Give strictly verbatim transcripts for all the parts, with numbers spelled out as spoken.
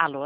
Alô?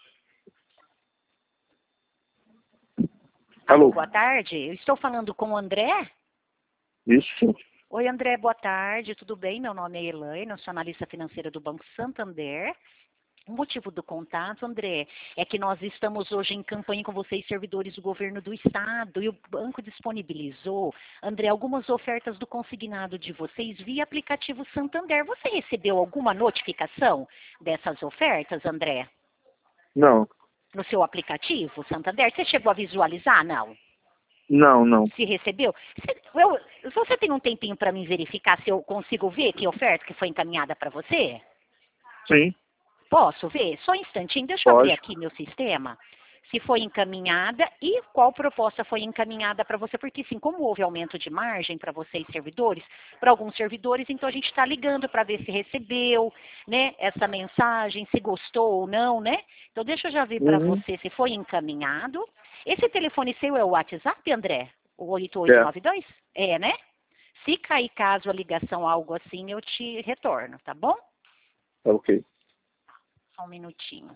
Alô. Boa tarde. Eu estou falando com o André? Isso. Oi, André, boa tarde. Tudo bem? Meu nome é Elaine, eu sou analista financeira do Banco Santander. O motivo do contato, André, é que nós estamos hoje em campanha com vocês, servidores do governo do estado, e o banco disponibilizou, André, algumas ofertas do consignado de vocês via aplicativo Santander. Você recebeu alguma notificação dessas ofertas, André? Não. No seu aplicativo Santander? Você chegou a visualizar, não? Não, não. Se recebeu? Se, eu, você tem um tempinho para me verificar se eu consigo ver que oferta que foi encaminhada para você? Sim. Posso ver? Só um instantinho, deixa eu Pode. abrir aqui meu sistema. Se foi encaminhada e qual proposta foi encaminhada para você, porque sim, como houve aumento de margem para vocês servidores, para alguns servidores, então a gente está ligando para ver se recebeu, né, essa mensagem, se gostou ou não, né? Então deixa eu já ver para Uhum. você se foi encaminhado. Esse telefone seu é o WhatsApp, André? O oito oito É. nove dois? É, né? Se cair caso a ligação algo assim, eu te retorno, tá bom? Tá ok. Só um minutinho.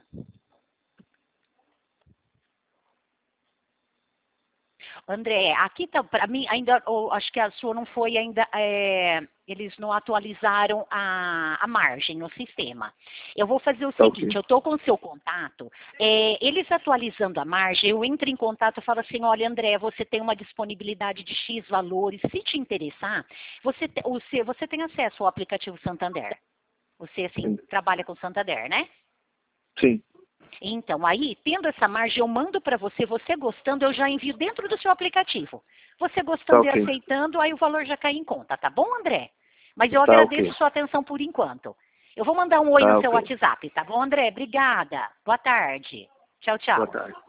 André, aqui tá, para mim, ainda, oh, acho que a sua não foi ainda, é, eles não atualizaram a, a margem no sistema. Eu vou fazer o Tá seguinte, ok. eu estou com o seu contato, é, eles atualizando a margem, eu entro em contato e falo assim, olha, André, você tem uma disponibilidade de X valores, se te interessar, você, te, você, você tem acesso ao aplicativo Santander. Você, assim, Sim. trabalha com Santander, né? Sim. Então, aí, tendo essa margem, eu mando para você, você gostando, eu já envio dentro do seu aplicativo. Você Tá gostando e ok. aceitando, aí o valor já cai em conta, tá bom, André? Mas eu Tá agradeço ok. sua atenção por enquanto. Eu vou mandar um oi no Tá seu ok. WhatsApp, tá bom, André? Obrigada. Boa tarde. Tchau, Boa tchau. tarde.